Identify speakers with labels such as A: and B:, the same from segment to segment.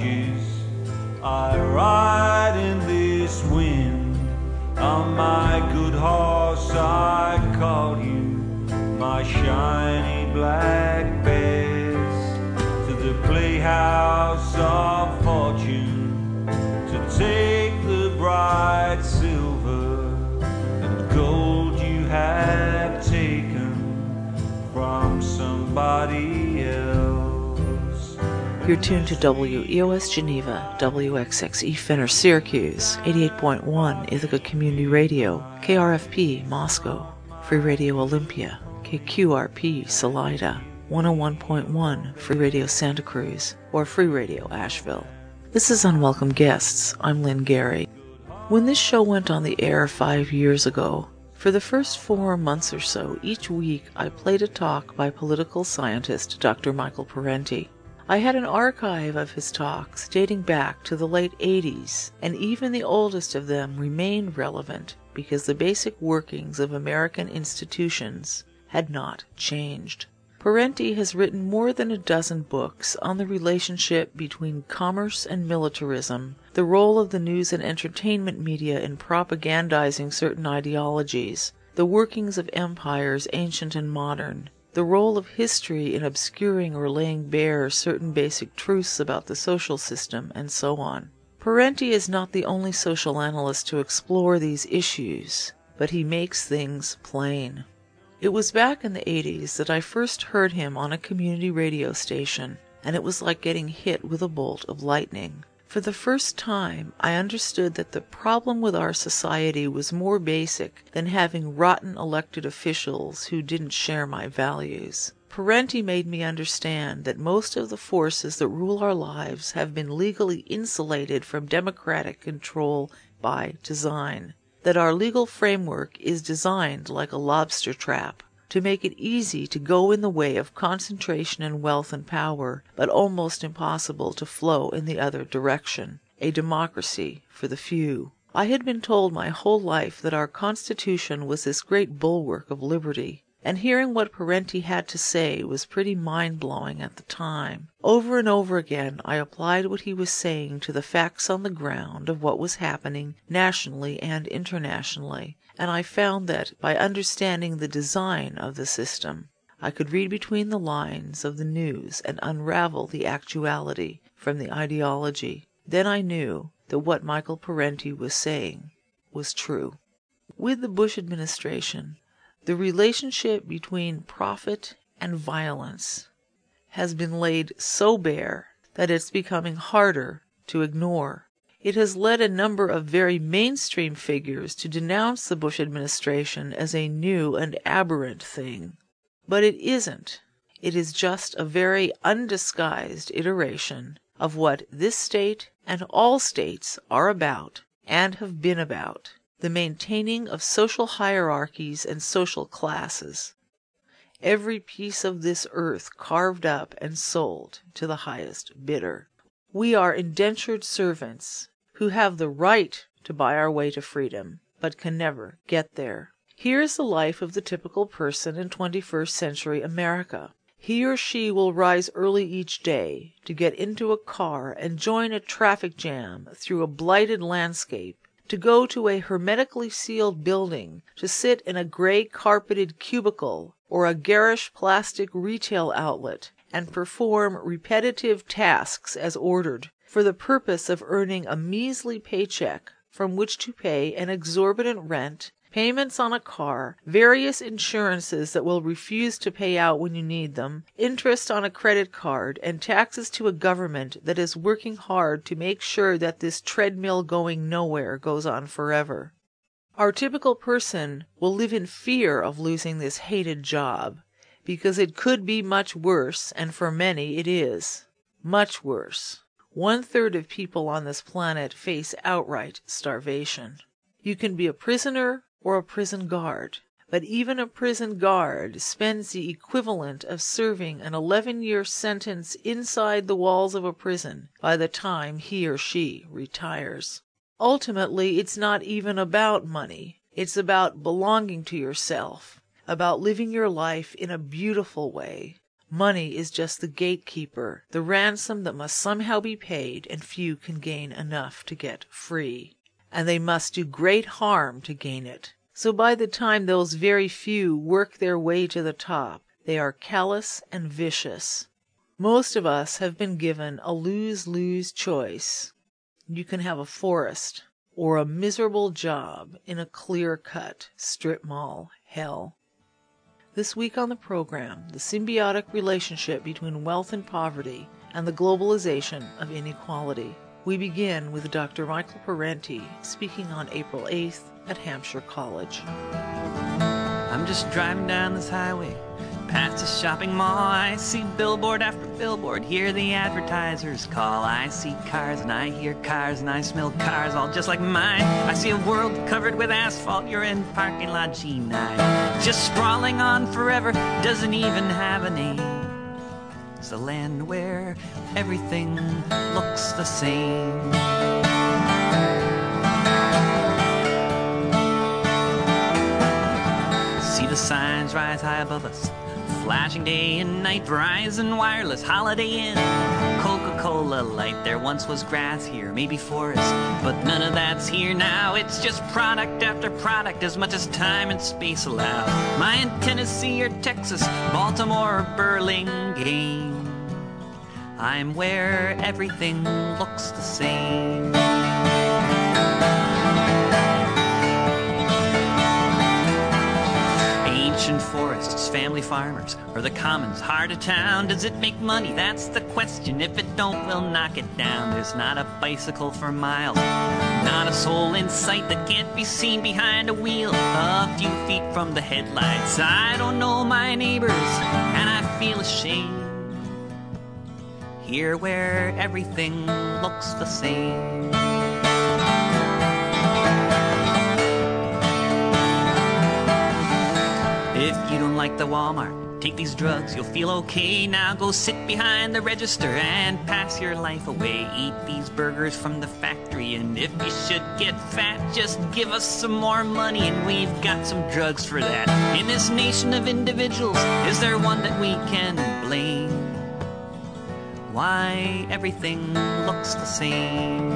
A: barges. I ride in this wind. On my good horse I call you, my shiny black bears, to the playhouse of fortune, to take the bright silver and gold you have taken from somebody else.
B: You're tuned to WEOS Geneva, WXXE Fenner Syracuse, 88.1 Ithaca Community Radio, KRFP Moscow, Free Radio Olympia, KQRP Salida, 101.1 Free Radio Santa Cruz, or Free Radio Asheville. This is Unwelcome Guests. I'm Lynn Gary. When this show went on the air 5 years ago, for the first 4 months or so, each week I played a talk by political scientist Dr. Michael Parenti. I had an archive of his talks dating back to the late 80s, and even the oldest of them remained relevant because the basic workings of American institutions had not changed. Parenti has written more than a dozen books on the relationship between commerce and militarism, the role of the news and entertainment media in propagandizing certain ideologies, the workings of empires ancient and modern, the role of history in obscuring or laying bare certain basic truths about the social system, and so on. Parenti is not the only social analyst to explore these issues, but he makes things plain. It was back in the 80s that I first heard him on a community radio station, and it was like getting hit with a bolt of lightning. For the first time, I understood that the problem with our society was more basic than having rotten elected officials who didn't share my values. Parenti made me understand that most of the forces that rule our lives have been legally insulated from democratic control by design, that our legal framework is designed like a lobster trap, to make it easy to go in the way of concentration in wealth and power, but almost impossible to flow in the other direction, a democracy for the few. I had been told my whole life that our Constitution was this great bulwark of liberty, and hearing what Parenti had to say was pretty mind-blowing at the time. Over and over again I applied what he was saying to the facts on the ground of what was happening nationally and internationally, and I found that, by understanding the design of the system, I could read between the lines of the news and unravel the actuality from the ideology. Then I knew that what Michael Parenti was saying was true. With the Bush administration, the relationship between profit and violence has been laid so bare that it's becoming harder to ignore. It has led a number of very mainstream figures to denounce the Bush administration as a new and aberrant thing. But it isn't. It is just a very undisguised iteration of what this state and all states are about and have been about, the maintaining of social hierarchies and social classes. Every piece of this earth carved up and sold to the highest bidder. We are indentured servants who have the right to buy our way to freedom, but can never get there. Here's the life of the typical person in 21st century America. He or she will rise early each day to get into a car and join a traffic jam through a blighted landscape, to go to a hermetically sealed building, to sit in a gray carpeted cubicle or a garish plastic retail outlet and perform repetitive tasks as ordered, for the purpose of earning a measly paycheck from which to pay an exorbitant rent, payments on a car, various insurances that will refuse to pay out when you need them, interest on a credit card, and taxes to a government that is working hard to make sure that this treadmill going nowhere goes on forever. Our typical person will live in fear of losing this hated job, because it could be much worse, and for many it is. Much worse. 1/3 of people on this planet face outright starvation. You can be a prisoner or a prison guard, but even a prison guard spends the equivalent of serving an 11-year sentence inside the walls of a prison by the time he or she retires. Ultimately, it's not even about money. It's about belonging to yourself, about living your life in a beautiful way. Money is just the gatekeeper, the ransom that must somehow be paid, and few can gain enough to get free. And they must do great harm to gain it. So by the time those very few work their way to the top, they are callous and vicious. Most of us have been given a lose-lose choice. You can have a forest or a miserable job in a clear-cut strip mall hell. This week on the program, the symbiotic relationship between wealth and poverty and the globalization of inequality. We begin with Dr. Michael Parenti speaking on April 8th at Hampshire College.
C: I'm just driving down this highway, past a shopping mall. I see billboard after billboard, hear the advertisers call. I see cars and I hear cars and I smell cars all just like mine. I see a world covered with asphalt, you're in parking lot G9. Just sprawling on forever, doesn't even have a name. It's a land where everything looks the same. See the signs rise high above us, flashing day and night, Verizon Wireless, Holiday Inn, Coca-Cola Light. There once was grass here, maybe forest, but none of that's here now. It's just product after product, as much as time and space allow. My in Tennessee or Texas, Baltimore or Burlingame, I'm where everything looks the same. Ancient forests, family farmers, or the commons, heart of town. Does it make money? That's the question. If it don't, we'll knock it down. There's not a bicycle for miles, not a soul in sight that can't be seen behind a wheel a few feet from the headlights. I don't know my neighbors, and I feel ashamed. Here where everything looks the same. If you don't like the Walmart, take these drugs, you'll feel okay. Now go sit behind the register and pass your life away. Eat these burgers from the factory, and if you should get fat, just give us some more money and we've got some drugs for that. In this nation of individuals, is there one that we can blame? Why everything looks the same.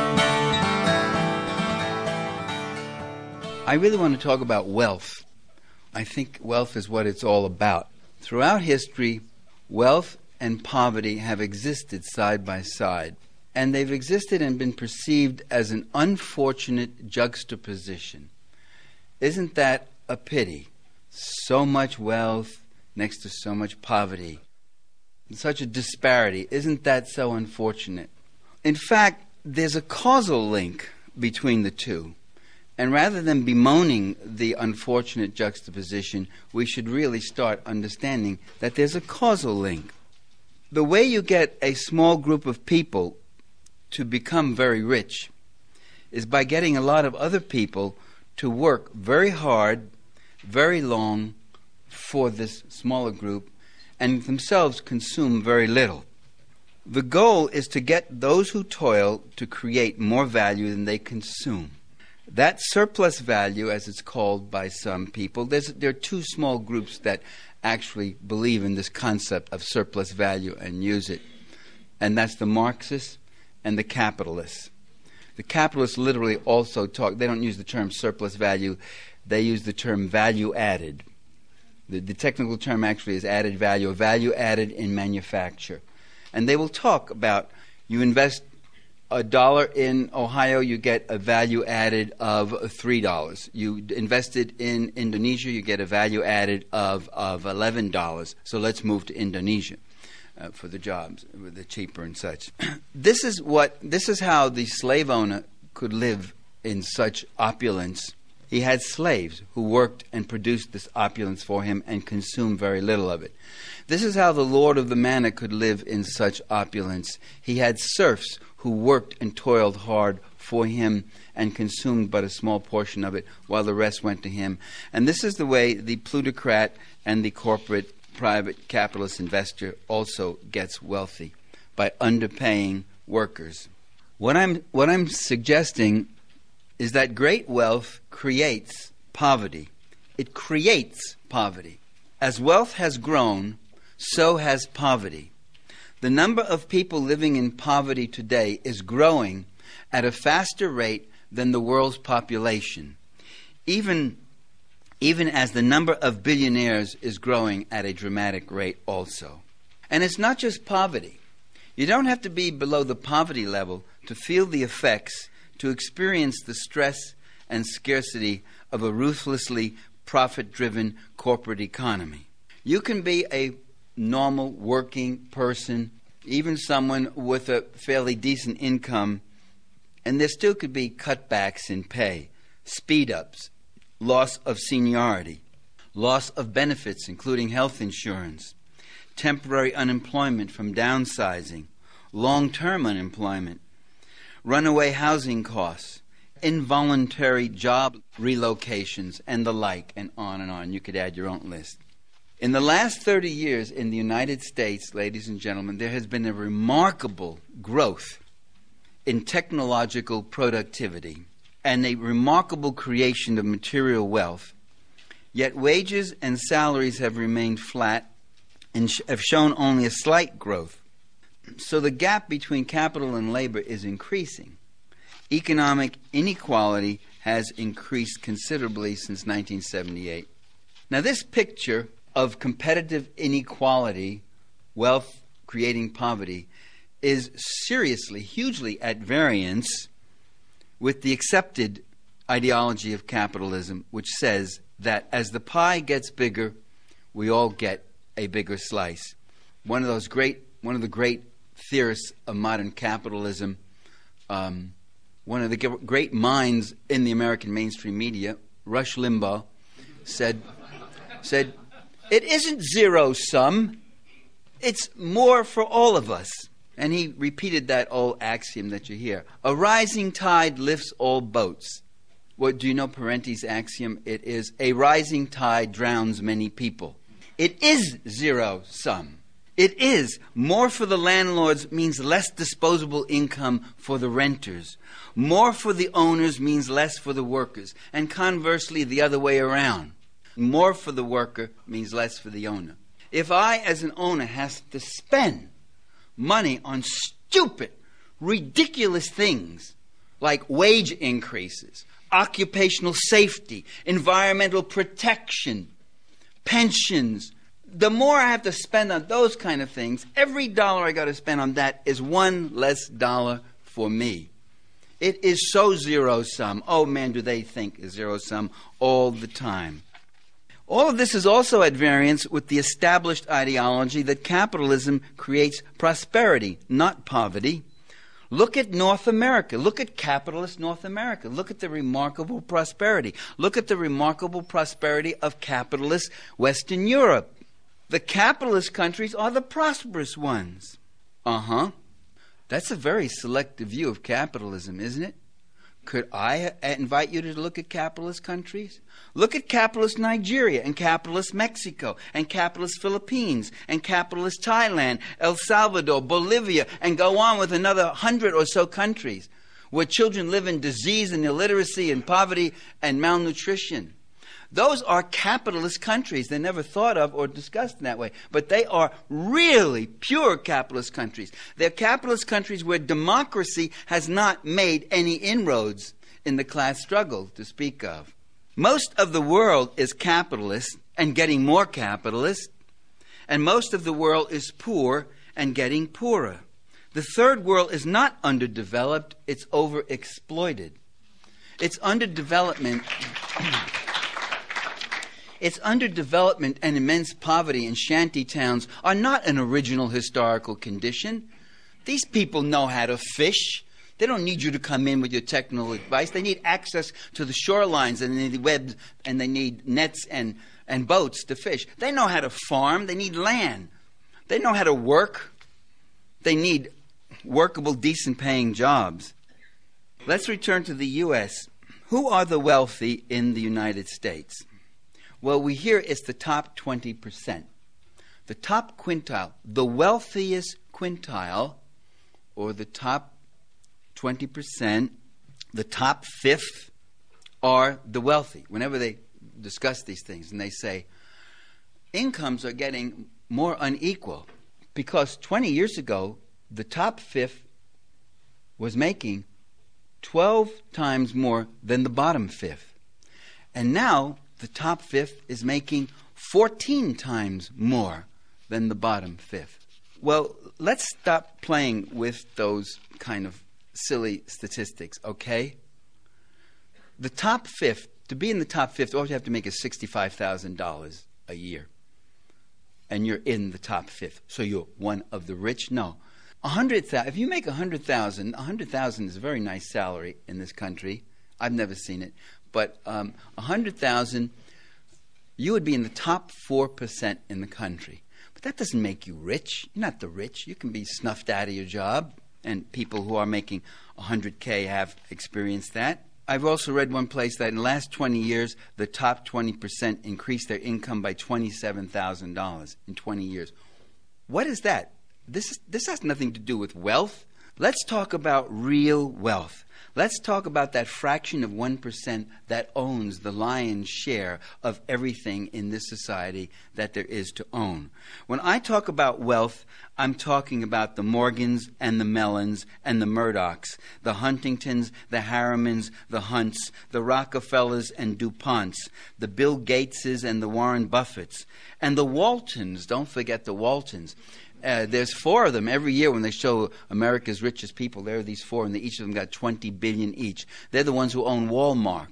D: I really want to talk about wealth. I think wealth is what it's all about. Throughout history, wealth and poverty have existed side by side, and they've existed and been perceived as an unfortunate juxtaposition. Isn't that a pity? So much wealth next to so much poverty. Such a disparity. Isn't that so unfortunate? In fact, there's a causal link between the two. And rather than bemoaning the unfortunate juxtaposition, we should really start understanding that there's a causal link. The way you get a small group of people to become very rich is by getting a lot of other people to work very hard, very long for this smaller group, and themselves consume very little. The goal is to get those who toil to create more value than they consume. That surplus value, as it's called by some people, there are two small groups that actually believe in this concept of surplus value and use it. And that's the Marxists and the capitalists. The capitalists literally also talk, they don't use the term surplus value, they use the term value added. The technical term actually is added value, or value added in manufacture. And they will talk about, you invest $1 in Ohio, you get a value added of $3. You invested in Indonesia, you get a value added of $11. So let's move to Indonesia for the jobs, they're cheaper and such. This is how the slave owner could live in such opulence. He had slaves who worked and produced this opulence for him and consumed very little of it. This is how the Lord of the Manor could live in such opulence. He had serfs who worked and toiled hard for him and consumed but a small portion of it while the rest went to him. And this is the way the plutocrat and the corporate private capitalist investor also gets wealthy, by underpaying workers. What I'm suggesting is that great wealth creates poverty. It creates poverty. As wealth has grown, so has poverty. The number of people living in poverty today is growing at a faster rate than the world's population, even as the number of billionaires is growing at a dramatic rate also. And it's not just poverty. You don't have to be below the poverty level to feel the effects, to experience the stress and scarcity of a ruthlessly profit-driven corporate economy. You can be a normal working person, even someone with a fairly decent income, and there still could be cutbacks in pay, speed-ups, loss of seniority, loss of benefits including health insurance, temporary unemployment from downsizing, long-term unemployment, runaway housing costs, involuntary job relocations, and the like, and on and on. You could add your own list. In the last 30 years in the United States, ladies and gentlemen, there has been a remarkable growth in technological productivity and a remarkable creation of material wealth, yet wages and salaries have remained flat and have shown only a slight growth. So the gap between capital and labor is increasing. Economic inequality has increased considerably since 1978. Now, this picture of competitive inequality, wealth creating poverty, is seriously, hugely at variance with the accepted ideology of capitalism, which says that as the pie gets bigger, we all get a bigger slice. One of the great theorists of modern capitalism, one of the great minds in the American mainstream media, Rush Limbaugh, said, "It isn't zero sum, it's more for all of us." And he repeated that old axiom that you hear, "A rising tide lifts all boats." What do you know Parenti's axiom? It is, "A rising tide drowns many people." It is zero sum. It is. More for the landlords means less disposable income for the renters. More for the owners means less for the workers. And conversely, the other way around. More for the worker means less for the owner. If I, as an owner, has to spend money on stupid, ridiculous things like wage increases, occupational safety, environmental protection, pensions, the more I have to spend on those kind of things, every dollar I got to spend on that is one less dollar for me. It is so zero sum. Oh man, do they think is zero sum all the time. All of this is also at variance with the established ideology that capitalism creates prosperity, not poverty. Look at North America. Look at capitalist North America. Look at the remarkable prosperity. Look at the remarkable prosperity of capitalist Western Europe. The capitalist countries are the prosperous ones. That's a very selective view of capitalism, isn't it? Could I invite you to look at capitalist countries? Look at capitalist Nigeria and capitalist Mexico and capitalist Philippines and capitalist Thailand, El Salvador, Bolivia, and go on with another 100 or so countries where children live in disease and illiteracy and poverty and malnutrition. Those are capitalist countries. They're never thought of or discussed in that way. But they are really pure capitalist countries. They're capitalist countries where democracy has not made any inroads in the class struggle to speak of. Most of the world is capitalist and getting more capitalist. And most of the world is poor and getting poorer. The third world is not underdeveloped. It's overexploited. It's underdevelopment... Its underdevelopment and immense poverty in shanty towns are not an original historical condition. These people know how to fish. They don't need you to come in with your technical advice. They need access to the shorelines, and they need webs, and they need nets and boats to fish. They know how to farm. They need land. They know how to work. They need workable, decent-paying jobs. Let's return to the U.S. Who are the wealthy in the United States? Well, we hear it's the top 20%. The top quintile, the wealthiest quintile, or the top 20%, the top fifth, are the wealthy. Whenever they discuss these things and they say, incomes are getting more unequal, because 20 years ago, the top fifth was making 12 times more than the bottom fifth. And now the top fifth is making 14 times more than the bottom fifth. Well, let's stop playing with those kind of silly statistics, okay? The top fifth, to be in the top fifth, all you have to make is $65,000 a year. And you're in the top fifth. So you're one of the rich? No. 100,000. If you make 100,000, 100,000 is a very nice salary in this country. I've never seen it. But 100,000, you would be in the top 4% in the country. But that doesn't make you rich. You're not the rich. You can be snuffed out of your job. And people who are making 100K have experienced that. I've also read one place that in the last 20 years, the top 20% increased their income by $27,000 in 20 years. What is that? This has nothing to do with wealth. Let's talk about real wealth. Let's talk about that fraction of 1% that owns the lion's share of everything in this society that there is to own. When I talk about wealth, I'm talking about the Morgans and the Mellons and the Murdochs, the Huntingtons, the Harrimans, the Hunts, the Rockefellers and DuPonts, the Bill Gateses and the Warren Buffetts, and the Waltons. Don't forget the Waltons. There's four of them every year when they show America's richest people. There are these four, and each of them got $20 billion each. They're the ones who own Walmart.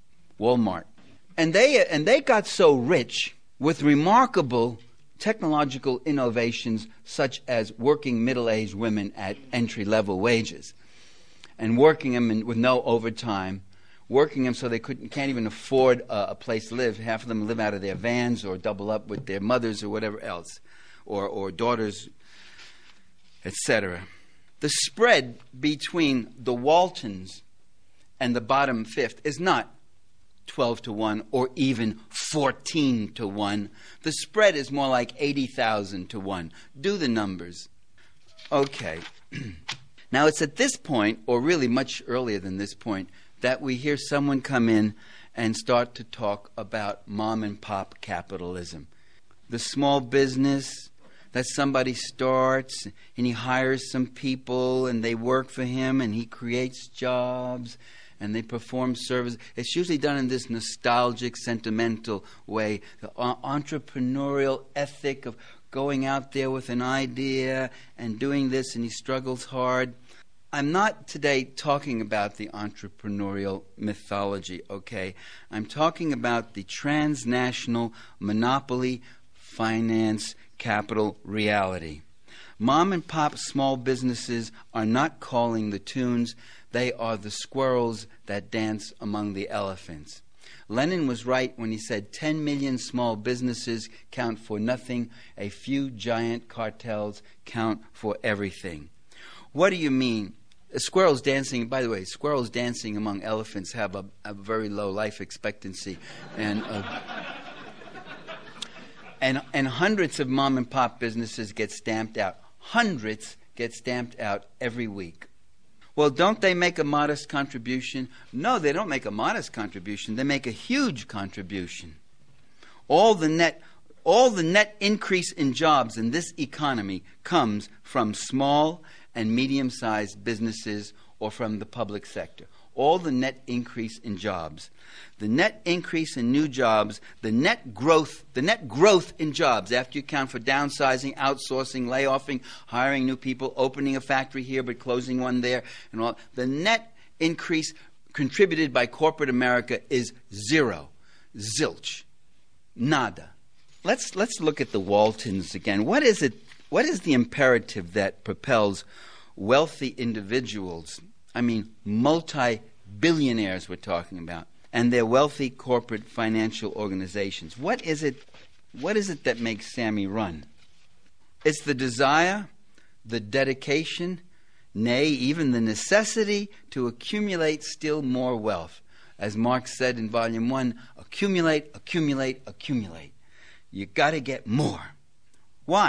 D: And they got so rich with remarkable technological innovations such as working middle-aged women at entry-level wages and working them with no overtime, working them so they can't even afford a place to live. Half of them live out of their vans or double up with their mothers or whatever else. Or daughters, etc. The spread between the Waltons and the bottom fifth is not 12 to 1 or even 14 to 1. The spread is more like 80,000 to 1. Do the numbers. Okay. Now it's at this point, or really much earlier than this point, that we hear someone come in and start to talk about mom and pop capitalism. The small business that somebody starts and he hires some people and they work for him and he creates jobs and they perform service. It's usually done in this nostalgic, sentimental way. The entrepreneurial ethic of going out there with an idea and doing this, and he struggles hard. I'm not today talking about the entrepreneurial mythology, okay? I'm talking about the transnational monopoly finance capital reality. Mom and pop small businesses are not calling the tunes. They are the squirrels that dance among the elephants. Lenin was right when he said 10 million small businesses count for nothing. A few giant cartels count for everything. What do you mean? Squirrels dancing, by the way, squirrels dancing among elephants have a very low life expectancy. And hundreds of mom and pop businesses get stamped out. Hundreds get stamped out every week. Well, don't they make a modest contribution? No, they don't make a modest contribution. They make a huge contribution. All the net increase in jobs in this economy comes from small and medium-sized businesses or from the public sector. All the net increase in jobs. The net increase in new jobs, the net growth in jobs after you account for downsizing, outsourcing, layoffing, hiring new people, opening a factory here but closing one there, and all. The net increase contributed by corporate America is zero. Zilch. Nada. Let's look at the Waltons again. What is it? What is the imperative that propels wealthy individuals, I mean multi-billionaires we're talking about, and their wealthy corporate financial organizations? What is it that makes Sammy run? It's the desire, the dedication, nay, even the necessity to accumulate still more wealth. As Marx said in Volume 1, accumulate, accumulate, accumulate. You got to get more. Why?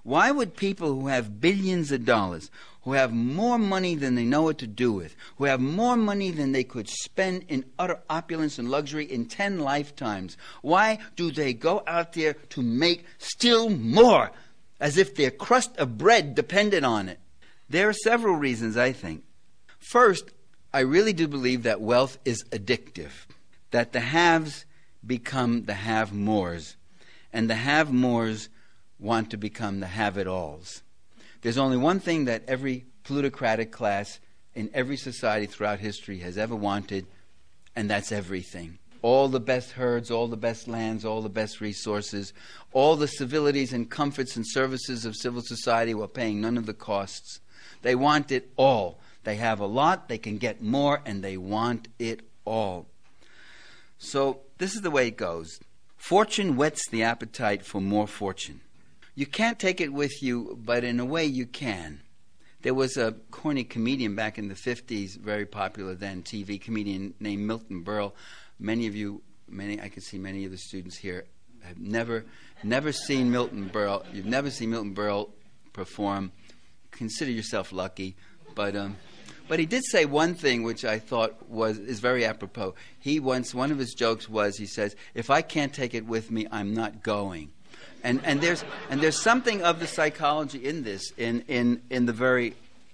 D: Why would people who have billions of dollars, who have more money than they know what to do with, who have more money than they could spend in utter opulence and luxury in 10 lifetimes, why do they go out there to make still more, as if their crust of bread depended on it? There are several reasons, I think. First, I really do believe that wealth is addictive, that the haves become the have-mores, and the have-mores want to become the have-it-alls. There's only one thing that every plutocratic class in every society throughout history has ever wanted, and that's everything. All the best herds, all the best lands, all the best resources, all the civilities and comforts and services of civil society while paying none of the costs. They want it all. They have a lot, they can get more, and they want it all. So this is the way it goes. Fortune whets the appetite for more fortune. You can't take it with you, but in a way you can. There was a corny comedian back in the 50s, very popular then, TV comedian named Milton Berle. I can see many of the students here have never seen Milton Berle. You've never seen Milton Berle perform. Consider yourself lucky. But he did say one thing which I thought is very apropos. One of his jokes was, he says, "If I can't take it with me, I'm not going." And there's something of the psychology in this in the very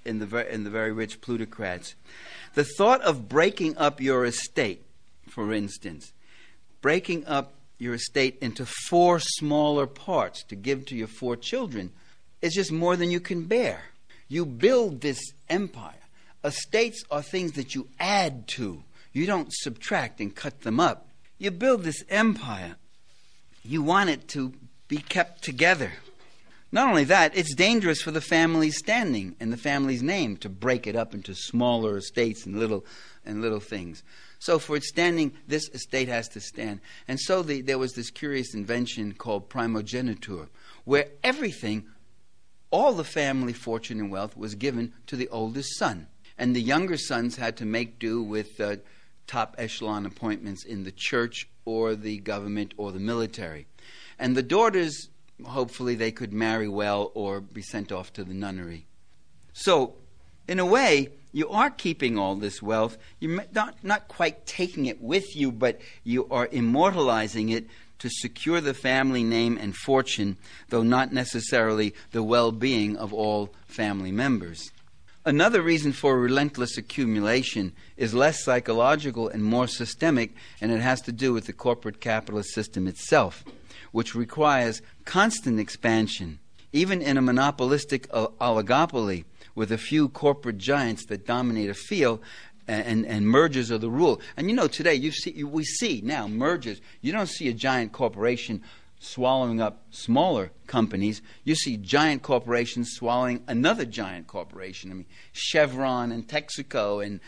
D: rich plutocrats. The thought of breaking up your estate, for instance, breaking up your estate into 4 smaller parts to give to your 4 children, is just more than you can bear. You build this empire. Estates are things that you add to. You don't subtract and cut them up. You build this empire. You want it to be kept together. Not only that, it's dangerous for the family's standing and the family's name to break it up into smaller estates and little things. So for its standing, this estate has to stand. And so there was this curious invention called primogeniture, where everything, all the family fortune and wealth, was given to the oldest son. And the younger sons had to make do with top echelon appointments in the church or the government or the military. And the daughters, hopefully they could marry well or be sent off to the nunnery. So, in a way, you are keeping all this wealth. You're not quite taking it with you, but you are immortalizing it to secure the family name and fortune, though not necessarily the well-being of all family members. Another reason for relentless accumulation is less psychological and more systemic, and it has to do with the corporate capitalist system itself, which requires constant expansion, even in a monopolistic oligopoly with a few corporate giants that dominate a field, and mergers are the rule. And today we see now mergers. You don't see a giant corporation swallowing up smaller companies. You see giant corporations swallowing another giant corporation. I mean, Chevron and Texaco and,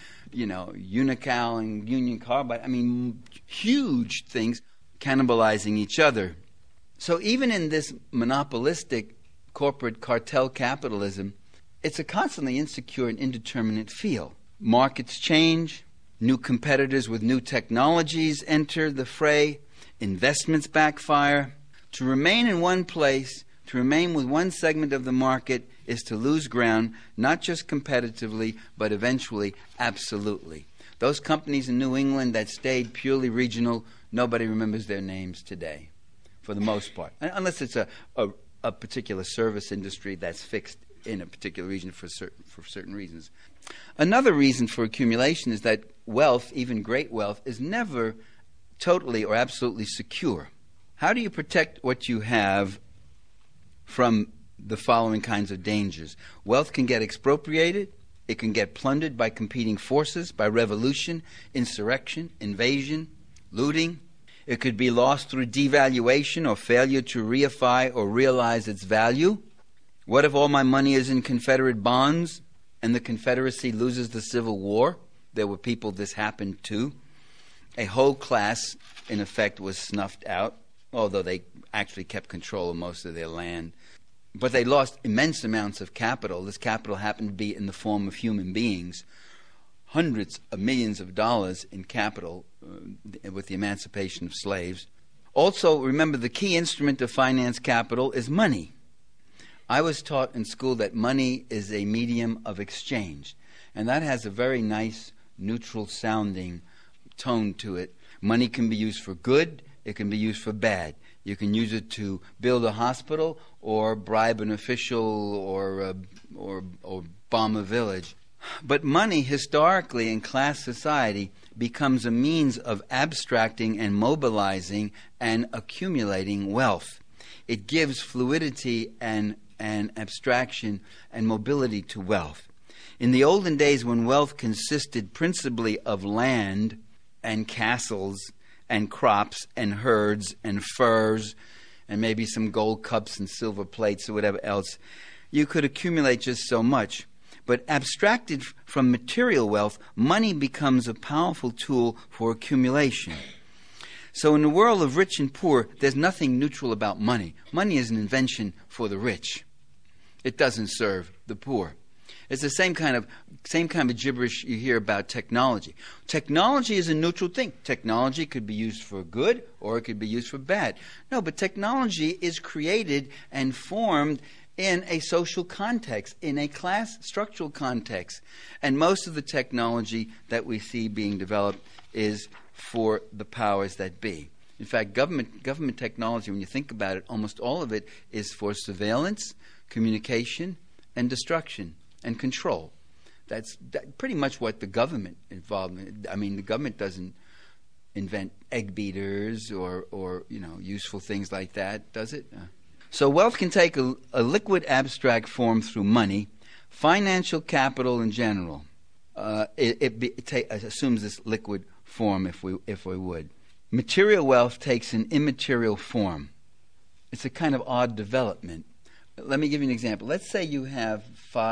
D: Unocal and Union Carbide. I mean, huge things cannibalizing each other. So even in this monopolistic corporate cartel capitalism, it's a constantly insecure and indeterminate field. Markets change, new competitors with new technologies enter the fray, investments backfire. To remain in one place, to remain with one segment of the market, is to lose ground, not just competitively, but eventually absolutely. Those companies in New England that stayed purely regional, nobody remembers their names today, for the most part, unless it's a particular service industry that's fixed in a particular region for certain reasons. Another reason for accumulation is that wealth, even great wealth, is never totally or absolutely secure. How do you protect what you have from the following kinds of dangers? Wealth can get expropriated. It can get plundered by competing forces, by revolution, insurrection, invasion, looting. It could be lost through devaluation or failure to reify or realize its value. What if all my money is in Confederate bonds and the Confederacy loses the Civil War? There were people this happened to. A whole class, in effect, was snuffed out, although they actually kept control of most of their land. But they lost immense amounts of capital. This capital happened to be in the form of human beings. Hundreds of millions of dollars in capital with the emancipation of slaves. Also, remember, the key instrument to finance capital is money. I was taught in school that money is a medium of exchange, and that has a very nice, neutral-sounding tone to it. Money can be used for good, it can be used for bad. You can use it to build a hospital or bribe an official or bomb a village. But money, historically, in class society, becomes a means of abstracting and mobilizing and accumulating wealth. It gives fluidity and abstraction and mobility to wealth. In the olden days, when wealth consisted principally of land and castles and crops and herds and furs and maybe some gold cups and silver plates or whatever else, you could accumulate just so much. But abstracted from material wealth, money becomes a powerful tool for accumulation. So in the world of rich and poor, there's nothing neutral about money. Money is an invention for the rich. It doesn't serve the poor. It's the same kind of gibberish you hear about technology. Technology is a neutral thing. Technology could be used for good or it could be used for bad. No, but technology is created and formed in a social context, in a class structural context. And most of the technology that we see being developed is for the powers that be. In fact, government technology, when you think about it, almost all of it is for surveillance, communication, and destruction and control. That's pretty much what the government involved in. I mean, the government doesn't invent egg beaters or useful things like that, does it? So wealth can take a liquid abstract form through money, financial capital in general. It assumes this liquid form if we would. Material wealth takes an immaterial form. It's a kind of odd development. Let me give you an example. Let's say you have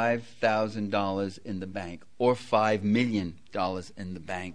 D: $5,000 in the bank or $5 million in the bank.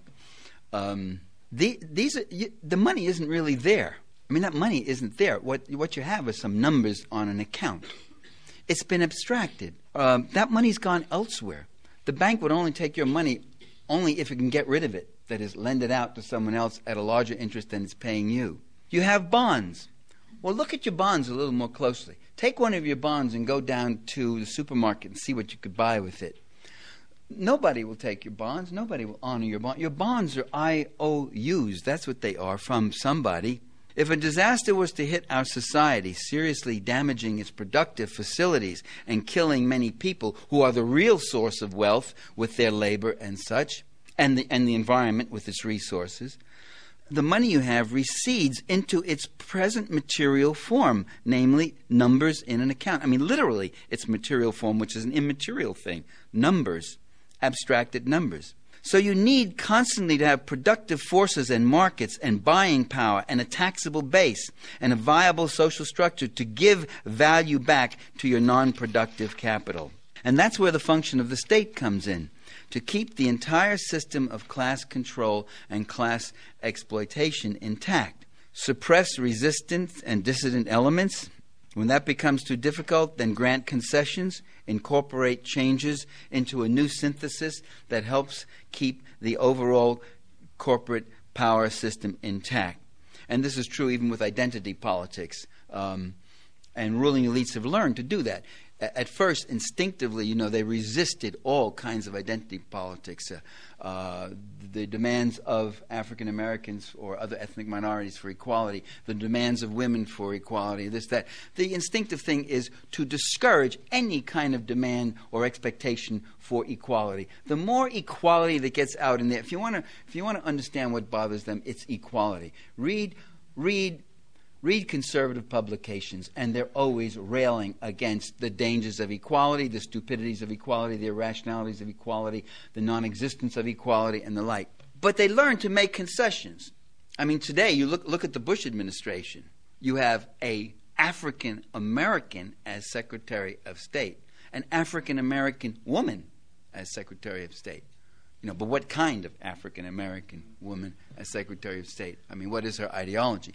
D: The money isn't really there. I mean, that money isn't there. What you have is some numbers on an account. It's been abstracted. That money's gone elsewhere. The bank would only take your money only if it can get rid of it, that is, lend it out to someone else at a larger interest than it's paying you. You have bonds. Well, look at your bonds a little more closely. Take one of your bonds and go down to the supermarket and see what you could buy with it. Nobody will take your bonds. Nobody will honor your bonds. Your bonds are IOUs. That's what they are, from somebody. If a disaster was to hit our society, seriously damaging its productive facilities and killing many people who are the real source of wealth with their labor and such, and the environment with its resources, the money you have recedes into its present material form, namely numbers in an account. I mean, literally, its material form, which is an immaterial thing. Numbers, abstracted numbers. So you need constantly to have productive forces and markets and buying power and a taxable base and a viable social structure to give value back to your non-productive capital. And that's where the function of the state comes in, to keep the entire system of class control and class exploitation intact. Suppress resistance and dissident elements. When that becomes too difficult, then grant concessions, incorporate changes into a new synthesis that helps keep the overall corporate power system intact. And this is true even with identity politics. And ruling elites have learned to do that. At first, instinctively, they resisted all kinds of identity politics. The demands of African Americans or other ethnic minorities for equality, the demands of women for equality, this, that. The instinctive thing is to discourage any kind of demand or expectation for equality. The more equality that gets out in there, if you want to understand what bothers them, it's equality. Read conservative publications, and they're always railing against the dangers of equality, the stupidities of equality, the irrationalities of equality, the non-existence of equality, and the like. But they learn to make concessions. I mean, today, you look at the Bush administration. You have an African American as Secretary of State, an African American woman as Secretary of State. But what kind of African American woman as Secretary of State? I mean, what is her ideology?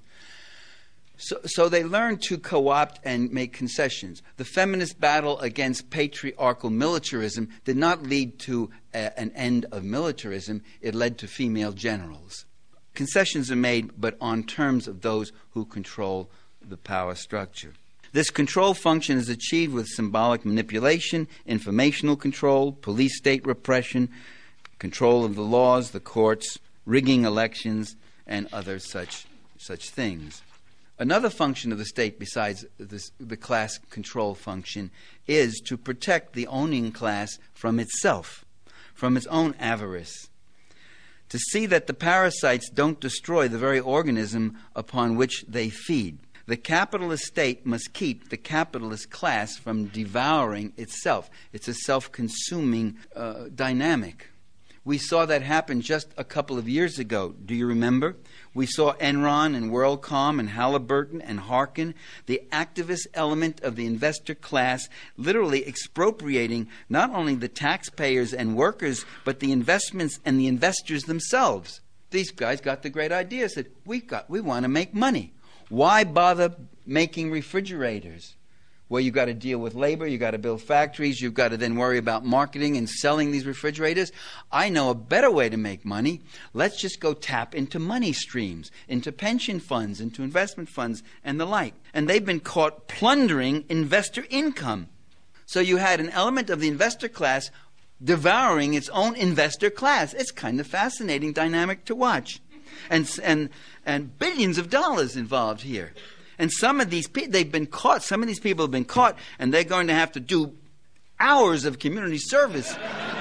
D: So they learned to co-opt and make concessions. The feminist battle against patriarchal militarism did not lead to an end of militarism. It led to female generals. Concessions are made, but on terms of those who control the power structure. This control function is achieved with symbolic manipulation, informational control, police state repression, control of the laws, the courts, rigging elections, and other such things. Another function of the state besides the class control function is to protect the owning class from itself, from its own avarice, to see that the parasites don't destroy the very organism upon which they feed. The capitalist state must keep the capitalist class from devouring itself. It's a self-consuming dynamic. We saw that happen just a couple of years ago. Do you remember? We saw Enron and WorldCom and Halliburton and Harkin, the activist element of the investor class, literally expropriating not only the taxpayers and workers, but the investments and the investors themselves. These guys got the great idea, said, we want to make money. Why bother making refrigerators? Where you've got to deal with labor, you've got to build factories, you've got to then worry about marketing and selling these refrigerators. I know a better way to make money. Let's just go tap into money streams, into pension funds, into investment funds, and the like. And they've been caught plundering investor income. So you had an element of the investor class devouring its own investor class. It's kind of fascinating dynamic to watch. And billions of dollars involved here. And some of these people, they've been caught. Some of these people have been caught, and they're going to have to do hours of community service.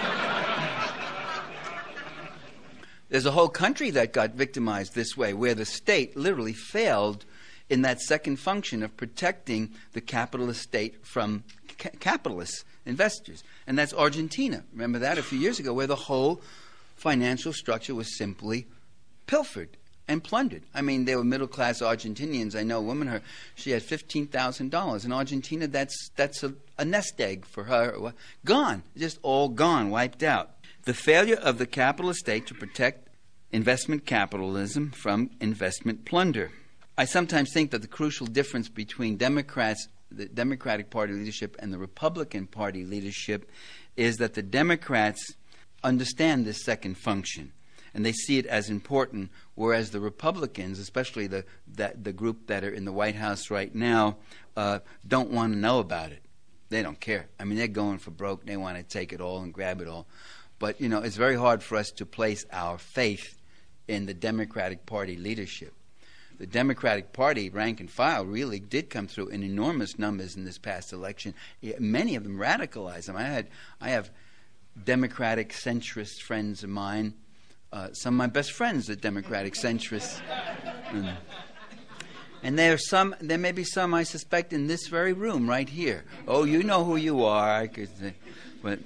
D: There's a whole country that got victimized this way, where the state literally failed in that second function of protecting the capitalist state from capitalist investors. And that's Argentina. Remember that a few years ago, where the whole financial structure was simply pilfered and plundered. I mean, they were middle-class Argentinians. I know a woman, she had $15,000. In Argentina, that's a nest egg for her. Gone. Just all gone, wiped out. The failure of the capitalist state to protect investment capitalism from investment plunder. I sometimes think that the crucial difference between Democrats, the Democratic Party leadership, and the Republican Party leadership is that the Democrats understand this second function, and they see it as important, whereas the Republicans, especially the group that are in the White House right now, don't want to know about it. They don't care. I mean, they're going for broke. They want to take it all and grab it all. But, it's very hard for us to place our faith in the Democratic Party leadership. The Democratic Party, rank and file, really did come through in enormous numbers in this past election. Many of them radicalized them. I have Democratic centrist friends of mine. Some of my best friends are Democratic centrists. And there may be some, I suspect, in this very room right here. Oh, you know who you are. But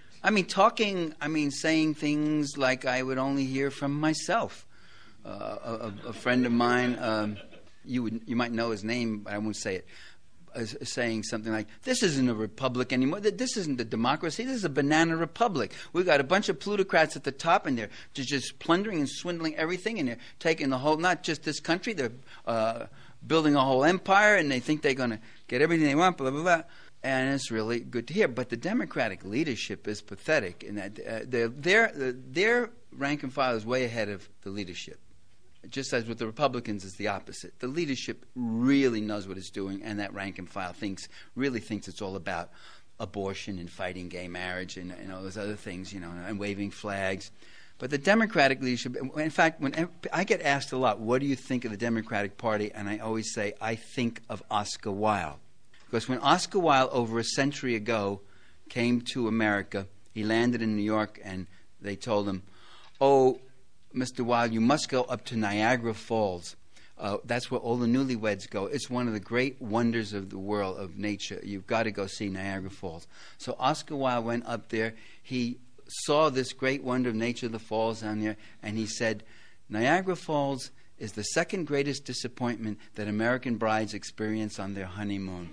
D: saying things like I would only hear from myself. A friend of mine, you might know his name, but I won't say it, saying something like, this isn't a republic anymore. This isn't a democracy. This is a banana republic. We've got a bunch of plutocrats at the top, and they're just plundering and swindling everything, and they're taking the whole, not just this country, they're building a whole empire, and they think they're going to get everything they want, blah, blah, blah. And it's really good to hear. But the Democratic leadership is pathetic in that their rank and file is way ahead of the leadership. Just as with the Republicans, is the opposite. The leadership really knows what it's doing, and that rank and file really thinks it's all about abortion and fighting gay marriage and all those other things, and waving flags. But the Democratic leadership, in fact, when I get asked a lot, what do you think of the Democratic Party? And I always say, I think of Oscar Wilde. Because when Oscar Wilde, over a century ago, came to America, he landed in New York, and they told him, oh, Mr. Wilde, you must go up to Niagara Falls. That's where all the newlyweds go. It's one of the great wonders of the world, of nature. You've got to go see Niagara Falls. So Oscar Wilde went up there. He saw this great wonder of nature, the falls down there, and he said, Niagara Falls is the second greatest disappointment that American brides experience on their honeymoon.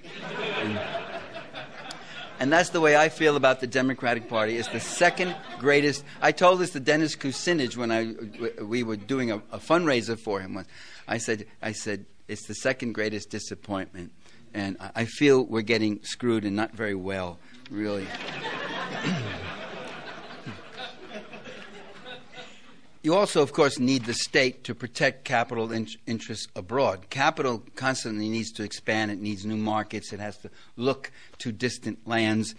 D: And that's the way I feel about the Democratic Party. It's the second greatest. I told this to Dennis Kucinich when we were doing a fundraiser for him once. I said it's the second greatest disappointment, and I feel we're getting screwed and not very well, really. You also, of course, need the state to protect capital interests abroad. Capital constantly needs to expand. It needs new markets. It has to look to distant lands.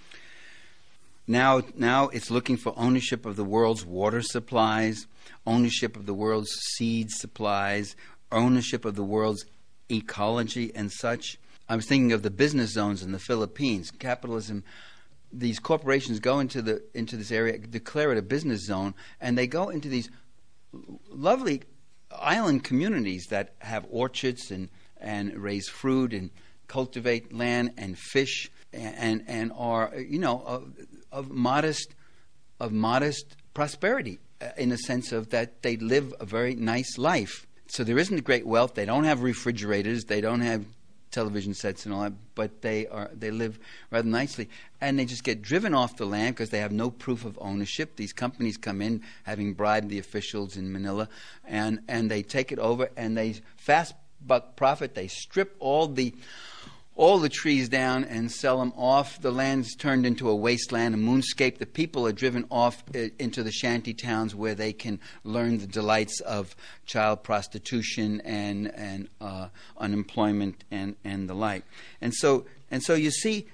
D: Now it's looking for ownership of the world's water supplies, ownership of the world's seed supplies, ownership of the world's ecology and such. I was thinking of the business zones in the Philippines. Capitalism, these corporations go into this area, declare it a business zone, and they go into these lovely island communities that have orchards and raise fruit and cultivate land and fish and are, of modest prosperity in a sense of that they live a very nice life. So there isn't great wealth. They don't have refrigerators. They don't have television sets and all that, but they live rather nicely, and they just get driven off the land because they have no proof of ownership. These companies come in having bribed the officials in Manila, and they take it over, and they fast buck profit. They strip all the trees down and sell them off. The land's turned into a wasteland, a moonscape. The people are driven off into the shanty towns where they can learn the delights of child prostitution and unemployment and the like. And so you see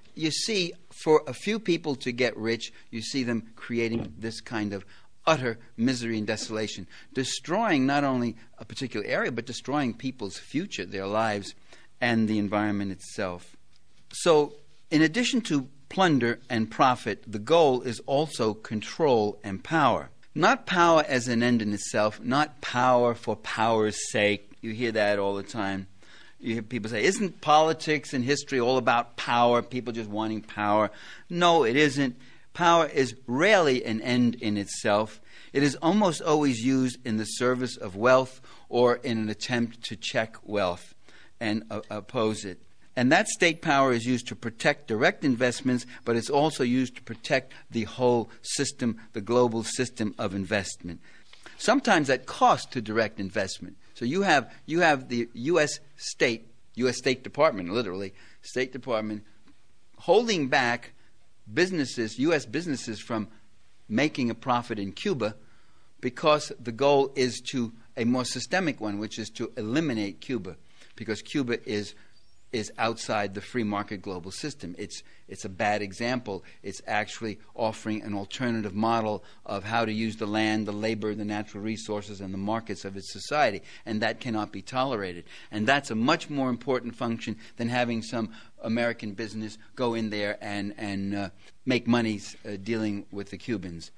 D: for a few people to get rich, you see them creating this kind of utter misery and desolation, destroying not only a particular area, but destroying people's future, their lives, and the environment itself. So, in addition to plunder and profit, the goal is also control and power. Not power as an end in itself, not power for power's sake. You hear that all the time. You hear people say, isn't politics and history all about power, people just wanting power? No, it isn't. Power is rarely an end in itself. It is almost always used in the service of wealth or in an attempt to check wealth and oppose it. And that state power is used to protect direct investments, but it's also used to protect the whole system, the global system of investment. Sometimes at cost to direct investment. So you have the U.S. State Department, literally, State Department, holding back businesses, U.S. businesses, from making a profit in Cuba because the goal is to a more systemic one, which is to eliminate Cuba. Because Cuba is outside the free market global system. It's a bad example. It's actually offering an alternative model of how to use the land, the labor, the natural resources, and the markets of its society. And that cannot be tolerated. And that's a much more important function than having some American business go in there and make money dealing with the Cubans.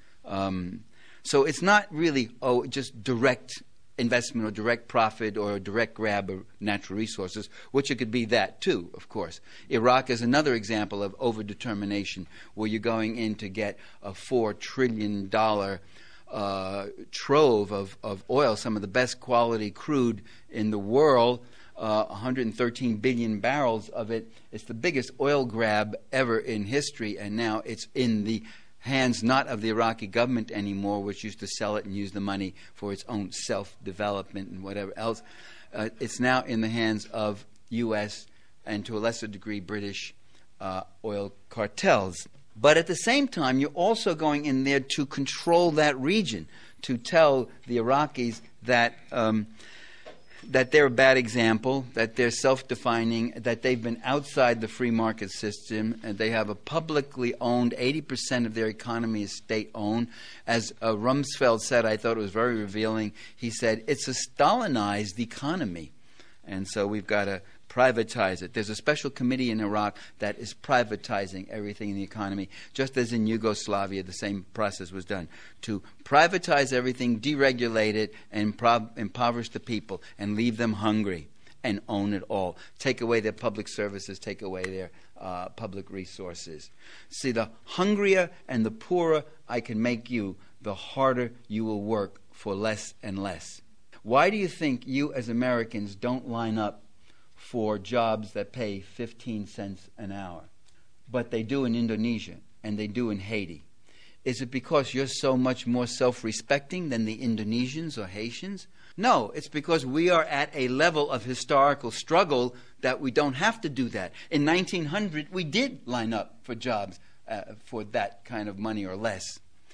D: So it's not really just direct investment or direct profit or direct grab of natural resources, which it could be that too, of course. Iraq is another example of overdetermination, where you're going in to get a $4 trillion trove of oil, some of the best quality crude in the world, 113 billion barrels of it. It's the biggest oil grab ever in history, and now it's in the hands not of the Iraqi government anymore, which used to sell it and use the money for its own self-development and whatever else. It's now in the hands of U.S. and to a lesser degree British oil cartels. But at the same time, you're also going in there to control that region, to tell the Iraqis that that they're a bad example, that they're self-defining, that they've been outside the free market system, and they have a publicly owned, 80% of their economy is state-owned. As Rumsfeld said, I thought it was very revealing, he said, it's a Stalinized economy. And so we've got to privatize it. There's a special committee in Iraq that is privatizing everything in the economy, just as in Yugoslavia the same process was done, to privatize everything, deregulate it, and impoverish the people and leave them hungry and own it all. Take away their public services, take away their public resources. See, the hungrier and the poorer I can make you, the harder you will work for less and less. Why do you think you as Americans don't line up for jobs that pay 15 cents an hour? But they do in Indonesia and they do in Haiti. Is it because you're so much more self-respecting than the Indonesians or Haitians? No, it's because we are at a level of historical struggle that we don't have to do that. In 1900, we did line up for jobs for that kind of money or less.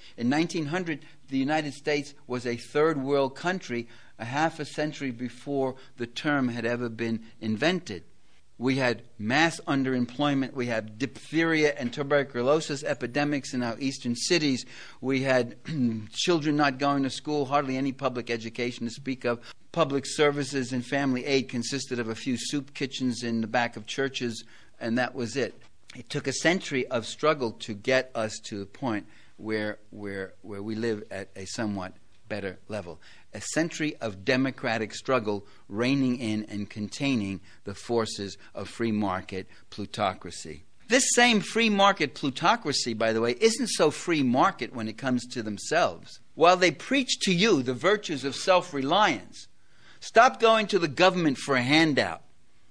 D: In 1900, the United States was a third world country, a half a century before the term had ever been invented. We had mass underemployment. We had diphtheria and tuberculosis epidemics in our eastern cities. We had children not going to school, hardly any public education to speak of. Public services and family aid consisted of a few soup kitchens in the back of churches, and that was it. It took a century of struggle to get us to the point where we live at a somewhat better level. A century of democratic struggle reining in and containing the forces of free market plutocracy. This same free market plutocracy, by the way, isn't so free market when it comes to themselves. While they preach to you the virtues of self-reliance, stop going to the government for a handout.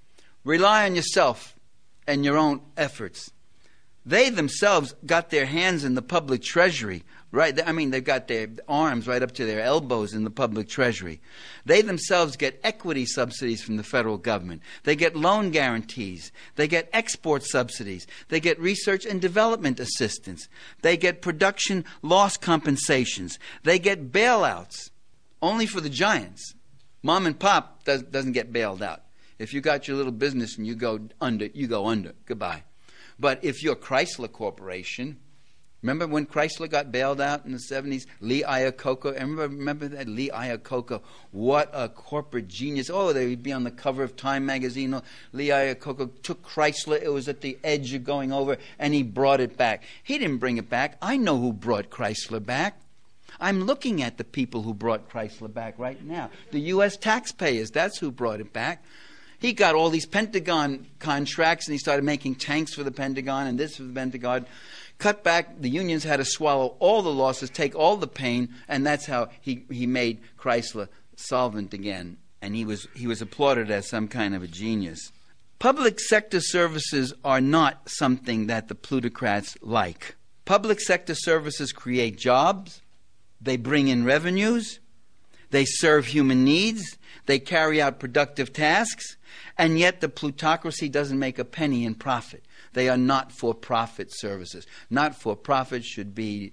D: Rely on yourself and your own efforts. They themselves got their hands in the public treasury, right? I mean, they've got their arms right up to their elbows in the public treasury. They themselves get equity subsidies from the federal government. They get loan guarantees. They get export subsidies. They get research and development assistance. They get production loss compensations. They get bailouts, only for the giants. Mom and pop doesn't get bailed out. If you got your little business and you go under, you go under. Goodbye. But if you're Chrysler Corporation, remember when Chrysler got bailed out in the 70s? Lee Iacocca, remember that? Lee Iacocca, what a corporate genius. Oh, they would be on the cover of Time magazine. Lee Iacocca took Chrysler, it was at the edge of going over, and he brought it back. He didn't bring it back. I know who brought Chrysler back. I'm looking at the people who brought Chrysler back right now. The U.S. taxpayers, that's who brought it back. He got all these Pentagon contracts, and he started making tanks for the Pentagon and this for the Pentagon. Cut back, the unions had to swallow all the losses, take all the pain, and that's how he made Chrysler solvent again. And he was applauded as some kind of a genius. Public sector services are not something that the plutocrats like. Public sector services create jobs, they bring in revenues, they serve human needs, they carry out productive tasks, and yet the plutocracy doesn't make a penny in profit. They are not-for-profit services. Not-for-profit should be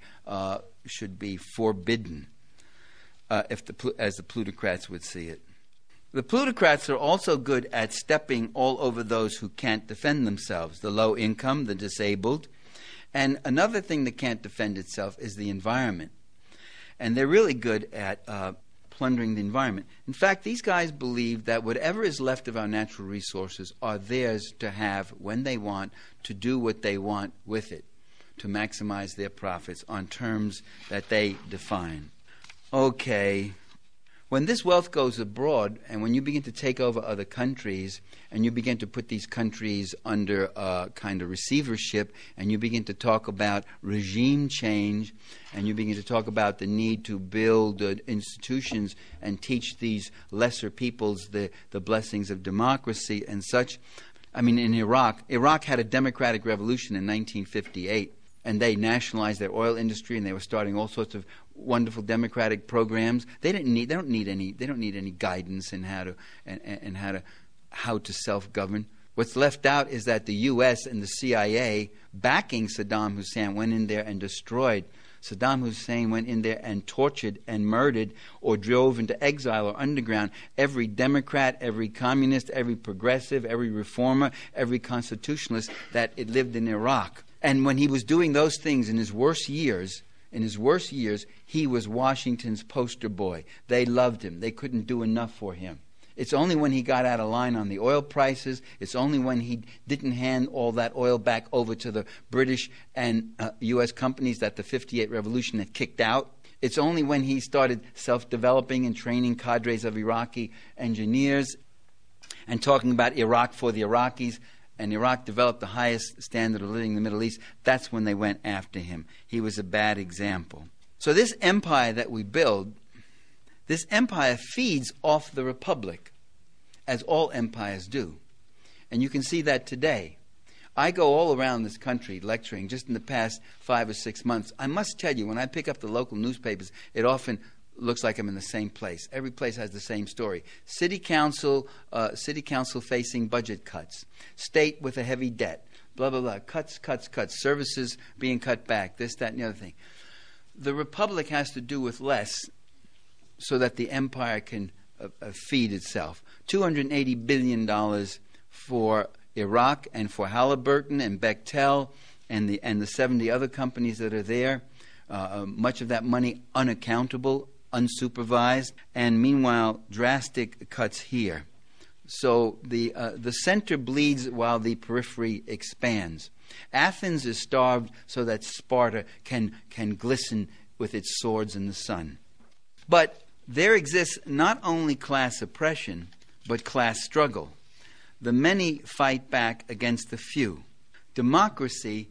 D: forbidden, as the plutocrats would see it. The plutocrats are also good at stepping all over those who can't defend themselves, the low income, the disabled. And another thing that can't defend itself is the environment. And they're really good at plundering the environment. In fact, these guys believe that whatever is left of our natural resources are theirs to have when they want, to do what they want with it, to maximize their profits on terms that they define. Okay. When this wealth goes abroad, and when you begin to take over other countries, and you begin to put these countries under a kind of receivership, and you begin to talk about regime change, and you begin to talk about the need to build institutions and teach these lesser peoples the blessings of democracy and such. I mean, in Iraq had a democratic revolution in 1958. And they nationalized their oil industry, and they were starting all sorts of wonderful democratic programs. They don't need any guidance in how to self-govern. What's left out is that the U.S. and the CIA, backing Saddam Hussein, went in there and destroyed. Saddam Hussein went in there and tortured and murdered or drove into exile or underground every Democrat, every communist, every progressive, every reformer, every constitutionalist that it lived in Iraq. And when he was doing those things in his worst years, he was Washington's poster boy. They loved him. They couldn't do enough for him. It's only when he got out of line on the oil prices, it's only when he didn't hand all that oil back over to the British and U.S. companies that the 58 revolution had kicked out. It's only when he started self-developing and training cadres of Iraqi engineers and talking about Iraq for the Iraqis, and Iraq developed the highest standard of living in the Middle East, that's when they went after him. He was a bad example. So this empire that we build, this empire feeds off the Republic, as all empires do. And you can see that today. I go all around this country lecturing just in the past 5 or 6 months. I must tell you, when I pick up the local newspapers, it often looks like I'm in the same place. Every place has the same story. City council facing budget cuts. State with a heavy debt. Blah, blah, blah. Cuts. Services being cut back. This, that, and the other thing. the republic has to do with less so that the empire can feed itself. $280 billion for Iraq and for Halliburton and Bechtel and the 70 other companies that are there. Much of that money unaccountable, unsupervised, and meanwhile drastic cuts here. So the center bleeds while the periphery expands. Athens is starved so that Sparta can glisten with its swords in the sun. But there exists not only class oppression, but class struggle. The many fight back against the few. Democracy,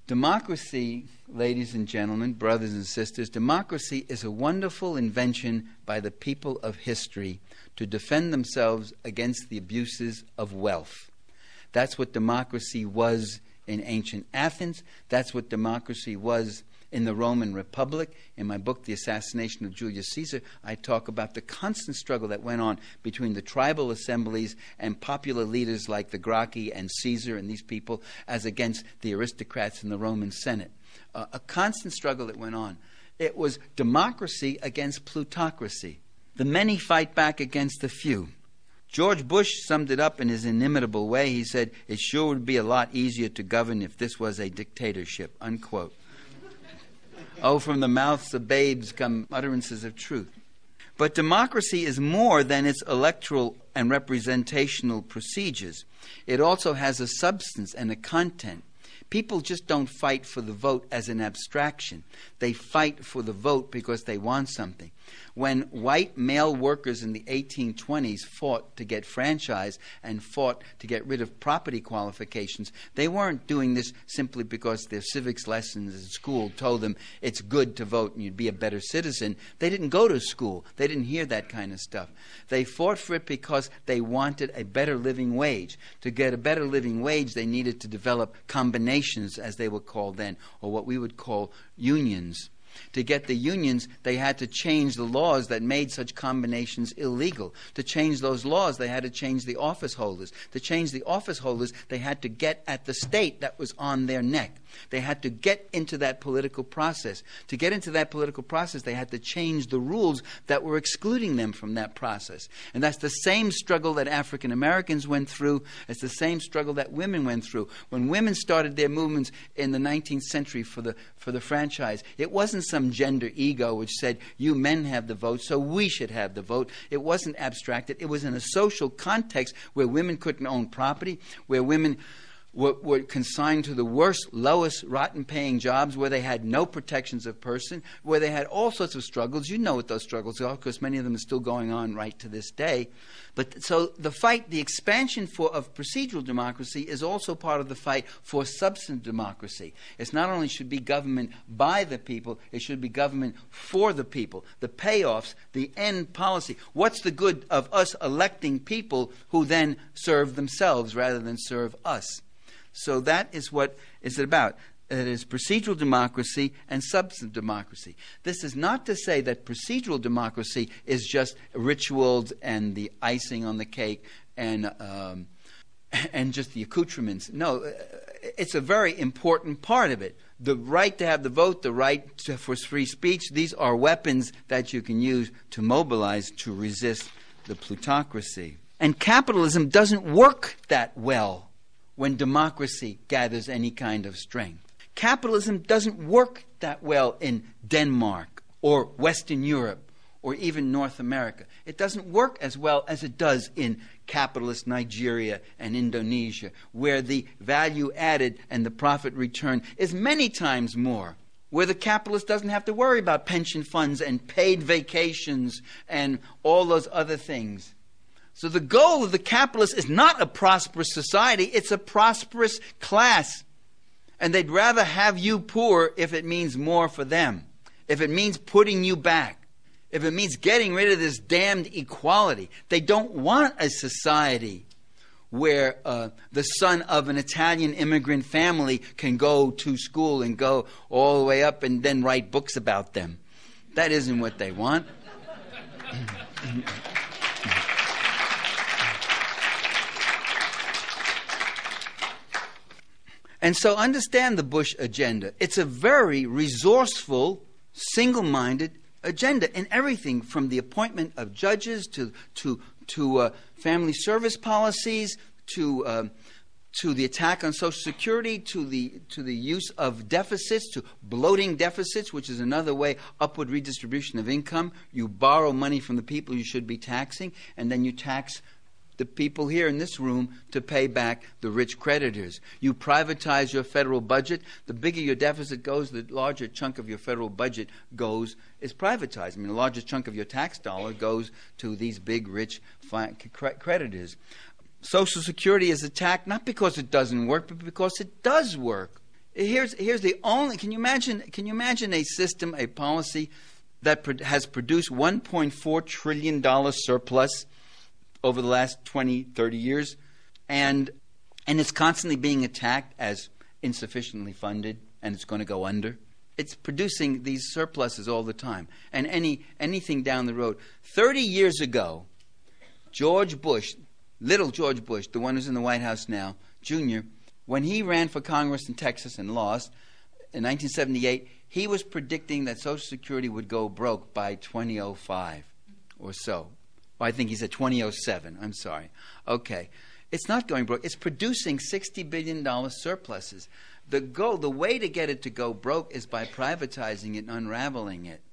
D: ladies and gentlemen, brothers and sisters, democracy is a wonderful invention by the people of history to defend themselves against the abuses of wealth. That's what democracy was in ancient Athens. That's what democracy was in the Roman Republic. In my book, The Assassination of Julius Caesar, I talk about the constant struggle that went on between the tribal assemblies and popular leaders like the Gracchi and Caesar and these people as against the aristocrats in the Roman Senate. A constant struggle that went on. It was democracy against plutocracy. The many fight back against the few. George Bush summed it up in his inimitable way. He said, "It sure would be a lot easier to govern if this was a dictatorship," unquote. Oh, from the mouths of babes come utterances of truth. But democracy is more than its electoral and representational procedures. It also has a substance and a content. People just don't fight for the vote as an abstraction. They fight for the vote because they want something. When white male workers in the 1820s fought to get franchise and fought to get rid of property qualifications, they weren't doing this simply because their civics lessons at school told them it's good to vote and you'd be a better citizen. They didn't go to school. They didn't hear that kind of stuff. They fought for it because they wanted a better living wage. To get a better living wage, they needed to develop combinations, as they were called then, or what we would call unions. To get the unions, they had to change the laws that made such combinations illegal. To change those laws, they had to change the office holders. To change the office holders, they had to get at the state that was on their neck. They had to get into that political process. To get into that political process, they had to change the rules that were excluding them from that process. And that's the same struggle that African Americans went through. It's the same struggle that women went through. When women started their movements in the 19th century for the franchise, it wasn't some gender ego which said, you men have the vote, so we should have the vote. It wasn't abstracted. It was in a social context where women couldn't own property, where women were consigned to the worst, lowest, rotten-paying jobs, where they had no protections of person, where they had all sorts of struggles. You know what those struggles are, because many of them are still going on right to this day. But so the fight, the expansion of procedural democracy is also part of the fight for substantive democracy. It's not only should be government by the people, it should be government for the people. The payoffs, the end policy. What's the good of us electing people who then serve themselves rather than serve us? So that is what it's about. It is procedural democracy and substantive democracy. This is not to say that procedural democracy is just rituals and the icing on the cake and just the accoutrements. No, it's a very important part of it. The right to have the vote, the right for free speech, these are weapons that you can use to mobilize to resist the plutocracy. And capitalism doesn't work that well when democracy gathers any kind of strength. Capitalism doesn't work that well in Denmark or Western Europe or even North America. It doesn't work as well as it does in capitalist Nigeria and Indonesia, where the value added and the profit return is many times more, where the capitalist doesn't have to worry about pension funds and paid vacations and all those other things. So the goal of the capitalist is not a prosperous society, it's a prosperous class. And they'd rather have you poor if it means more for them, if it means putting you back, if it means getting rid of this damned equality. They don't want a society where the son of an Italian immigrant family can go to school and go all the way up and then write books about them. That isn't what they want. And so understand the Bush agenda. It's a very resourceful single-minded agenda in everything, from the appointment of judges to family service policies to the attack on Social Security, to the use of deficits, to bloating deficits, which is another way, upward redistribution of income. You borrow money from the people you should be taxing, and then you tax the people here in this room to pay back the rich creditors. You privatize your federal budget. The bigger your deficit goes, the larger chunk of your federal budget is privatized. I mean, the largest chunk of your tax dollar goes to these big, rich creditors. Social Security is attacked not because it doesn't work, but because it does work. Here's the only. Can you imagine a system, a policy that has produced $1.4 trillion surplus over the last 20, 30 years, and it's constantly being attacked as insufficiently funded, and it's going to go under? It's producing these surpluses all the time. And anything down the road. 30 years ago, George Bush, little George Bush, the one who's in the White House now, Jr., when he ran for Congress in Texas and lost in 1978, he was predicting that Social Security would go broke by 2005 or so. Well, I think he said 2007. I'm sorry. Okay. It's not going broke. It's producing $60 billion surpluses. The way to get it to go broke is by privatizing it and unraveling it.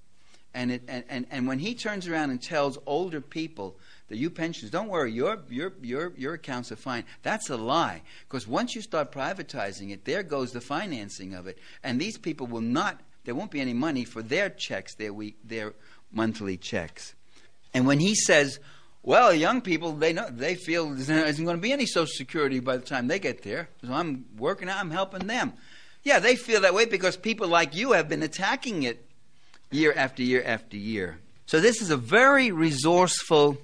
D: And when he turns around and tells older people that you pensioners, don't worry, your accounts are fine, that's a lie. Because once you start privatizing it, there goes the financing of it. And these people there won't be any money for their checks, their monthly checks. And when he says, well, young people, they feel there isn't going to be any Social Security by the time they get there, so I'm working out, I'm helping them. Yeah, they feel that way because people like you have been attacking it year after year after year. So this is a very resourceful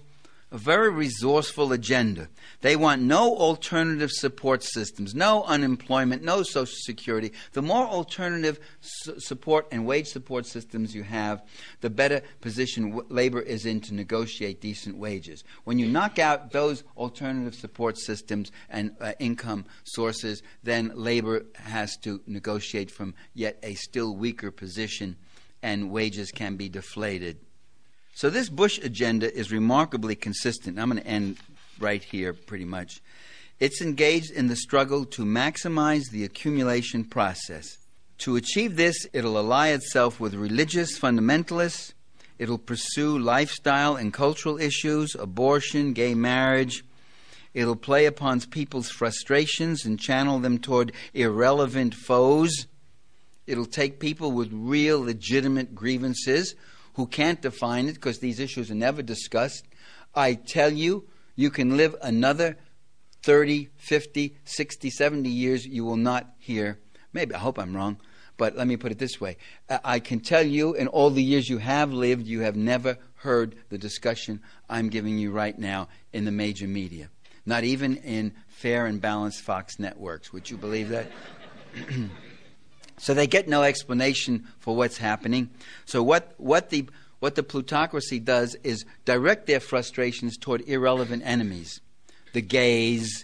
D: agenda. They want no alternative support systems, no unemployment, no Social Security. The more alternative support and wage support systems you have, the better position labor is in to negotiate decent wages. When you knock out those alternative support systems and income sources, then labor has to negotiate from yet a still weaker position, and wages can be deflated. So this Bush agenda is remarkably consistent. I'm going to end right here pretty much. It's engaged in the struggle to maximize the accumulation process. To achieve this, it'll ally itself with religious fundamentalists. It'll pursue lifestyle and cultural issues, abortion, gay marriage. It'll play upon people's frustrations and channel them toward irrelevant foes. It'll take people with real legitimate grievances who can't define it because these issues are never discussed. I tell you, you can live another 30, 50, 60, 70 years, you will not hear, maybe, I hope I'm wrong, but let me put it this way. I can tell you, in all the years you have lived, you have never heard the discussion I'm giving you right now in the major media. Not even in fair and balanced Fox networks. Would you believe that? So they get no explanation for what's happening. So what the plutocracy does is direct their frustrations toward irrelevant enemies, the gays,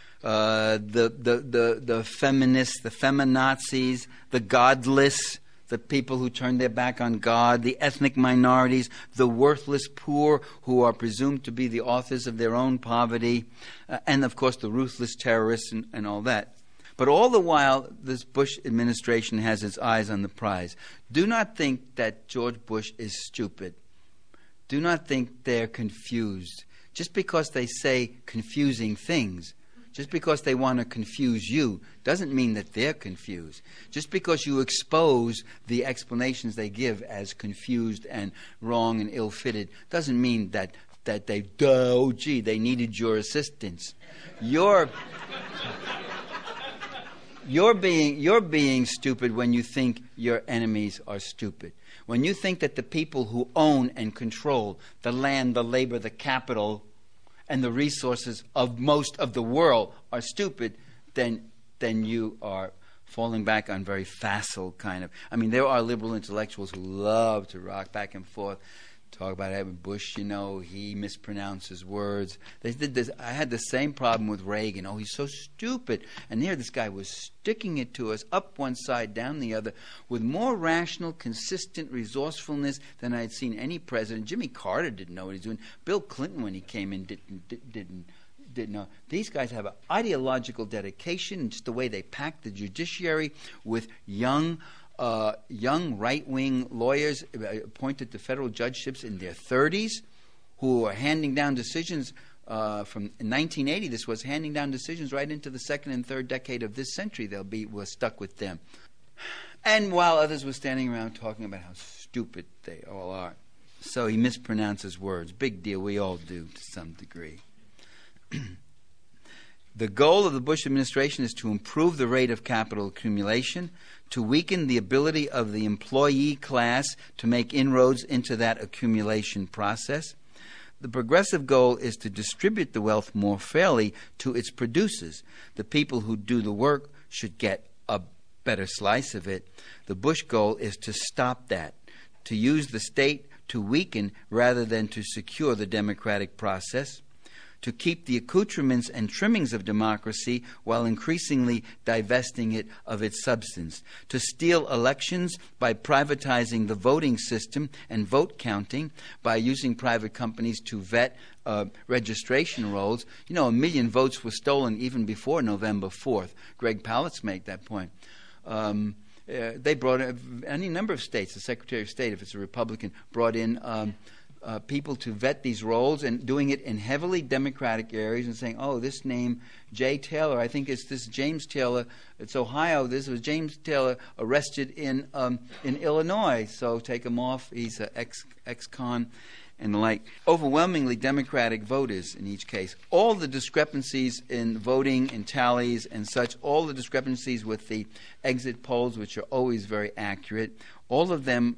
D: the feminists, the feminazis, the godless, the people who turn their back on God, the ethnic minorities, the worthless poor who are presumed to be the authors of their own poverty, and of course the ruthless terrorists and all that. But all the while, this Bush administration has its eyes on the prize. Do not think that George Bush is stupid. Do not think they're confused. Just because they say confusing things, just because they want to confuse you, doesn't mean that they're confused. Just because you expose the explanations they give as confused and wrong and ill-fitted, doesn't mean that they needed your assistance. You're being stupid when you think your enemies are stupid. When you think that the people who own and control the land, the labor, the capital, and the resources of most of the world are stupid, then you are falling back on very facile kind of... I mean, there are liberal intellectuals who love to rock back and forth talk about it. Bush, he mispronounces words. They did this. I had the same problem with Reagan. Oh, he's so stupid. And here this guy was sticking it to us up one side, down the other, with more rational, consistent resourcefulness than I had seen any president. Jimmy Carter didn't know what he was doing. Bill Clinton, when he came in, didn't know. These guys have an ideological dedication, just the way they pack the judiciary with young right-wing lawyers appointed to federal judgeships in their 30s who are handing down decisions from 1980. This was handing down decisions right into the second and third decade of this century. We're stuck with them. And while others were standing around talking about how stupid they all are. So he mispronounces words. Big deal. We all do to some degree. The goal of the Bush administration is to improve the rate of capital accumulation, to weaken the ability of the employee class to make inroads into that accumulation process. The progressive goal is to distribute the wealth more fairly to its producers. The people who do the work should get a better slice of it. The Bush goal is to stop that, to use the state to weaken rather than to secure the democratic process, to keep the accoutrements and trimmings of democracy while increasingly divesting it of its substance, to steal elections by privatizing the voting system and vote counting, by using private companies to vet registration rolls. 1 million votes were stolen even before November 4th. Greg Palast made that point. They brought in any number of states. The Secretary of State, if it's a Republican, brought in people to vet these rolls and doing it in heavily Democratic areas and saying, oh, this name, Jay Taylor, I think it's this James Taylor. It's Ohio. This was James Taylor arrested in Illinois. So take him off. He's an ex-con and the like. Overwhelmingly Democratic voters in each case. All the discrepancies in voting and tallies and such, all the discrepancies with the exit polls, which are always very accurate, all of them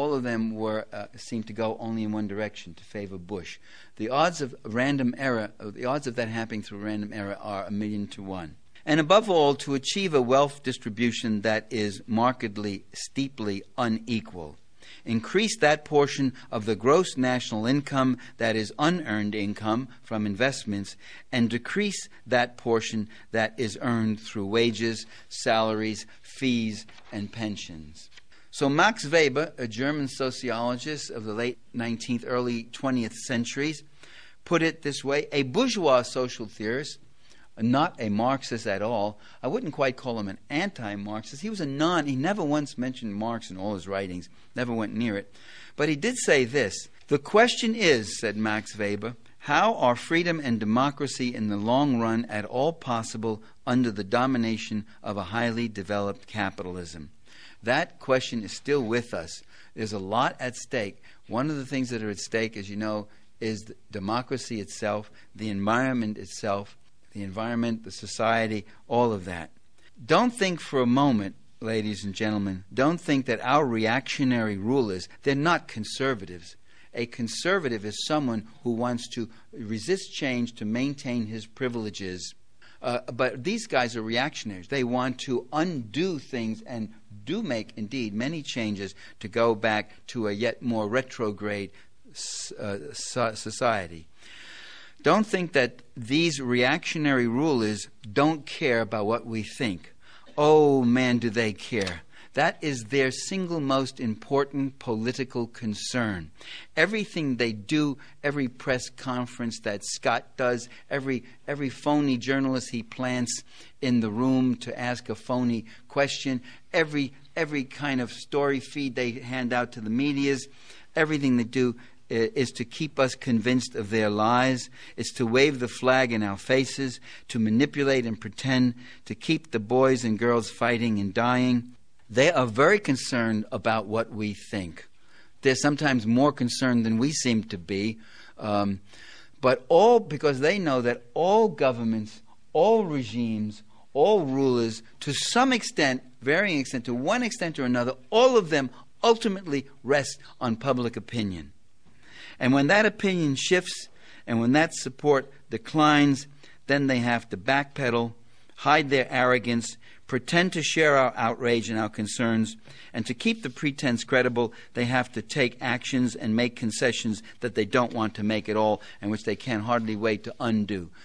D: were seemed to go only in one direction, to favor Bush. The odds of random error, the odds of that happening through random error are 1,000,000 to 1. And above all, to achieve a wealth distribution that is markedly, steeply unequal. Increase that portion of the gross national income that is unearned income from investments, and decrease that portion that is earned through wages, salaries, fees, and pensions. So Max Weber, a German sociologist of the late 19th, early 20th centuries, put it this way: a bourgeois social theorist, not a Marxist at all. I wouldn't quite call him an anti-Marxist. He never once mentioned Marx in all his writings, never went near it. But he did say this: the question is, said Max Weber, how are freedom and democracy in the long run at all possible under the domination of a highly developed capitalism? That question is still with us. There's a lot at stake. One of the things that are at stake, as you know, is democracy itself, the environment itself, the society, all of that. Don't think for a moment, ladies and gentlemen, don't think that our reactionary rulers, they're not conservatives. A conservative is someone who wants to resist change to maintain his privileges. But these guys are reactionaries. They want to undo things and do make, indeed, many changes to go back to a yet more retrograde society. Don't think that these reactionary rulers don't care about what we think. Oh, man, do they care. That is their single most important political concern. Everything they do, every press conference that Scott does, every phony journalist he plants in the room to ask a phony question, every kind of story feed they hand out to the medias, everything they do is to keep us convinced of their lies. It's to wave the flag in our faces, to manipulate and pretend, to keep the boys and girls fighting and dying. They are very concerned about what we think. They're sometimes more concerned than we seem to be, but all because they know that all governments, all regimes, all rulers, to some extent, varying extent, to one extent or another, all of them ultimately rest on public opinion. And when that opinion shifts and when that support declines, then they have to backpedal hide their arrogance, pretend to share our outrage and our concerns, and to keep the pretense credible, they have to take actions and make concessions that they don't want to make at all and which they can hardly wait to undo.